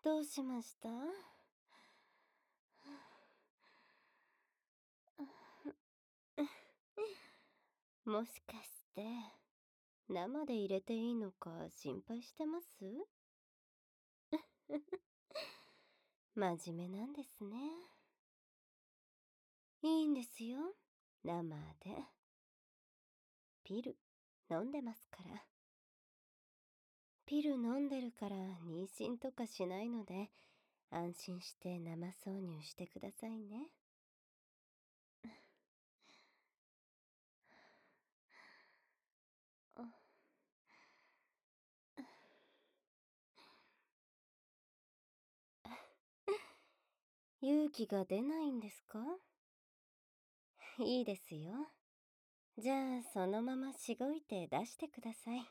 どうしました？もしかして生で入れていいのか心配してます？真面目なんですね。いいんですよ、生で。ピル飲んでますから。ピル飲んでるから妊娠とかしないので、安心して生挿入してくださいね。勇気が出ないんですか？いいですよ。じゃあそのまましごいて出してください。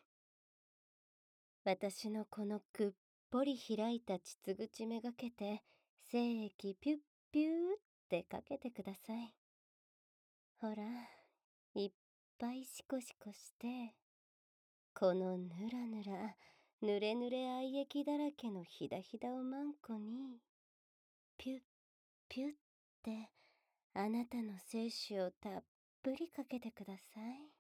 私のこのくっぽり開いた膣口めがけて精液ピュッピューってかけてください。ほら、いっぱいシコシコして、このぬらぬらぬれぬれ愛液だらけのひだひだおまんこにピュッピュッってあなたの精子をたっぷりかけてください。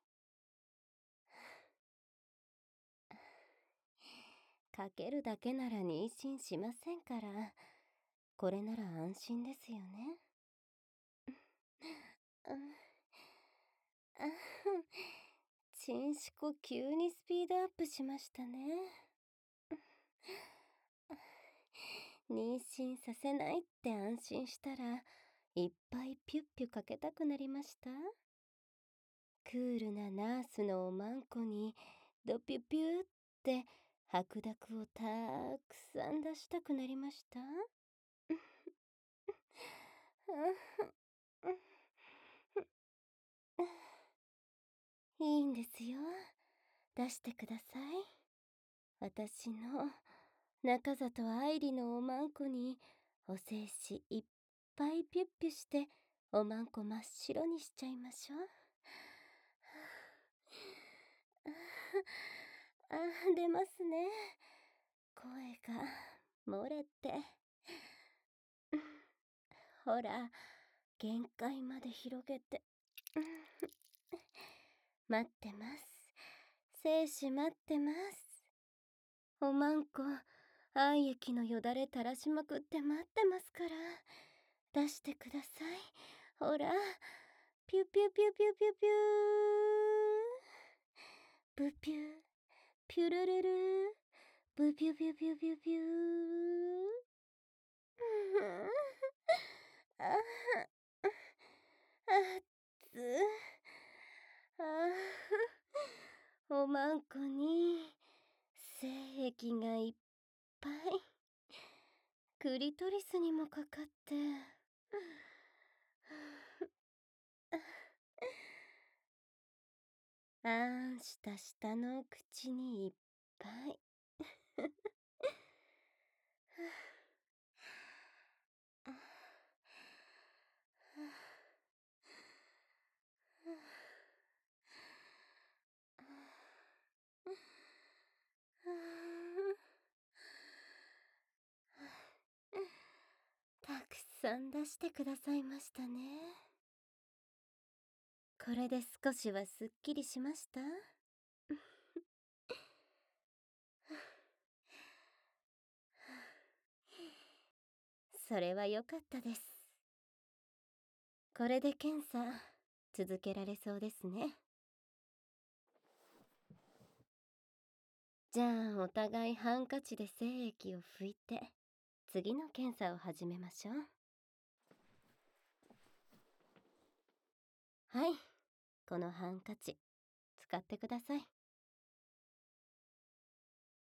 かけるだけなら妊娠しませんから、これなら安心ですよね。うん、あチンシコ急にスピードアップしましたね。妊娠させないって安心したら、いっぱいピュッピュかけたくなりました。クールなナースのおまんこにドピュピュって白濁をたくさん出したくなりました。いいんですよ。出してください。私の中里愛理のおまんこにお精子いっぱいピュッピュしておまんこ真っ白にしちゃいましょう。出ますね。声が漏れて。ほら、限界まで広げて。待ってます。精子待ってます。おまんこ、愛液のよだれ垂らしまくって待ってますから。出してください。ほら、ピュピュピュピュピュピュー。ブピュー、ピュルルルー、ブピュピュピュピュピュー。あっつおまんこに精液がいっぱい、クリトリスにもかかってあんした下の口にいっぱいたくさん出してくださいましたね。これで少しはすっきりしました？それは良かったです。これで検査続けられそうですね。じゃあお互いハンカチで精液を拭いて次の検査を始めましょう。はい、このハンカチ使ってください。